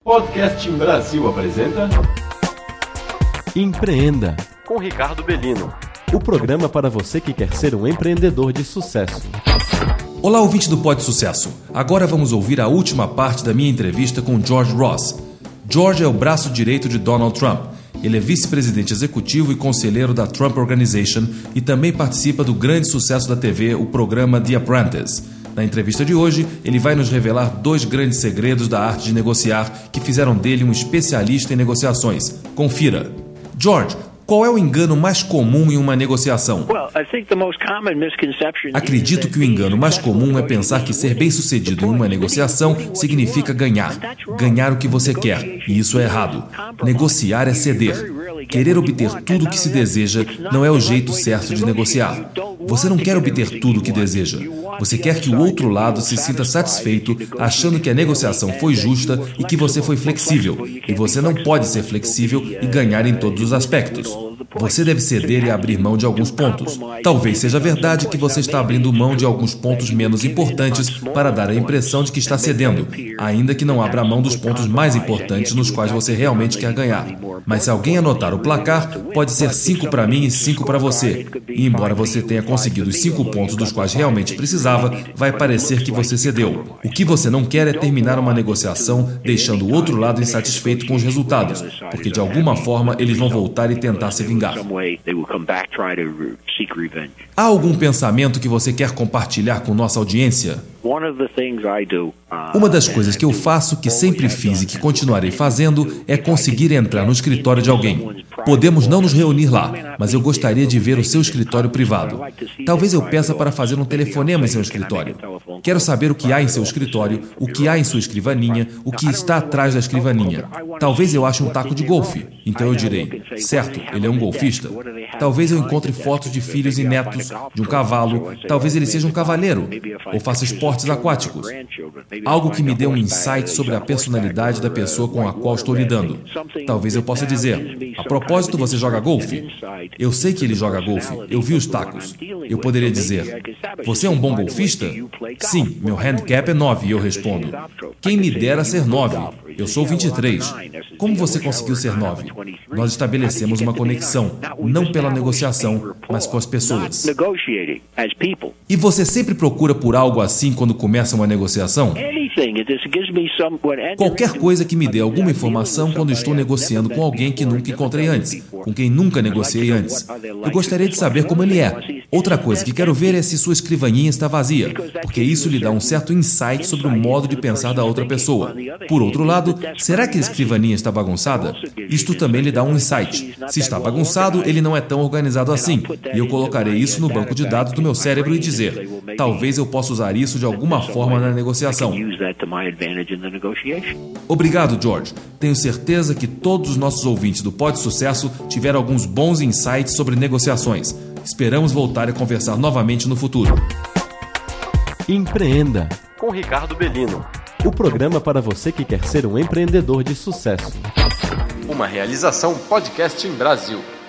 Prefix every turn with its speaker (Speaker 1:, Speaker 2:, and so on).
Speaker 1: Podcasting Brasil apresenta
Speaker 2: Empreenda,
Speaker 3: com Ricardo Bellino.
Speaker 2: o programa para você que quer ser um empreendedor de sucesso.
Speaker 4: Olá, ouvinte do Pod Sucesso. Agora vamos ouvir a última parte da minha entrevista com George Ross. George é o braço direito de Donald Trump. Ele é vice-presidente executivo e conselheiro da Trump Organization e também participa do grande sucesso da TV, o programa The Apprentice. Na entrevista de hoje, ele vai nos revelar 2 grandes segredos da arte de negociar que fizeram dele um especialista em negociações. Confira. George, qual é o engano mais comum em uma negociação? Acredito que o engano mais comum é pensar que ser bem-sucedido em uma negociação significa ganhar. Ganhar o que você quer, e isso é errado. Negociar é ceder. Querer obter tudo o que se deseja não é o jeito certo de negociar. Você não quer obter tudo o que deseja. Você quer que o outro lado se sinta satisfeito, achando que a negociação foi justa e que você foi flexível. E você não pode ser flexível e ganhar em todos os aspectos. Você deve ceder e abrir mão de alguns pontos. Talvez seja verdade que você está abrindo mão de alguns pontos menos importantes para dar a impressão de que está cedendo, ainda que não abra mão dos pontos mais importantes nos quais você realmente quer ganhar. Mas se alguém anotar o placar, pode ser 5 para mim e 5 para você. E embora você tenha conseguido os 5 pontos dos quais realmente precisava, vai parecer que você cedeu. O que você não quer é terminar uma negociação deixando o outro lado insatisfeito com os resultados, porque de alguma forma eles vão voltar e tentar se vingar. Há algum pensamento que você quer compartilhar com nossa audiência? Uma das coisas que eu faço, que sempre fiz e que continuarei fazendo, é conseguir entrar no escritório de alguém. Podemos não nos reunir lá, mas eu gostaria de ver o seu escritório privado. Talvez eu peça para fazer um telefonema em seu escritório. Quero saber o que há em seu escritório, o que há em sua escrivaninha, o que está atrás da escrivaninha. Talvez eu ache um taco de golfe. Então eu direi, certo, ele é um golfista. Talvez eu encontre fotos de filhos e netos, de um cavalo. Talvez ele seja um cavaleiro, ou faça esportes aquáticos. Algo que me dê um insight sobre a personalidade da pessoa com a qual estou lidando. Talvez eu possa dizer, a propósito, você joga golfe? Eu sei que ele joga golfe, eu vi os tacos. Eu poderia dizer, você é um bom golfista? Sim, meu handicap é 9, e eu respondo, quem me dera ser 9? Eu sou 23. Como você conseguiu ser 9? Nós estabelecemos uma conexão, não pela negociação, mas com as pessoas. E você sempre procura por algo assim quando começa uma negociação? Qualquer coisa que me dê alguma informação quando estou negociando com alguém que nunca encontrei antes, com quem nunca negociei antes. Eu gostaria de saber como ele é. Outra coisa que quero ver é se sua escrivaninha está vazia, porque isso lhe dá um certo insight sobre o modo de pensar da outra pessoa. Por outro lado, será que a escrivaninha está bagunçada? Isto também lhe dá um insight. Se está bagunçado, ele não é tão organizado assim, e eu colocarei isso no banco de dados do meu cérebro e dizer, talvez eu possa usar isso de alguma forma na negociação. Obrigado, George. Tenho certeza que todos os nossos ouvintes do Pod Sucesso tiveram alguns bons insights sobre negociações. Esperamos voltar a conversar novamente no futuro.
Speaker 2: Empreenda,
Speaker 3: Com Ricardo Bellino.
Speaker 2: o programa para você que quer ser um empreendedor de sucesso.
Speaker 1: uma realização Podcasting Brasil.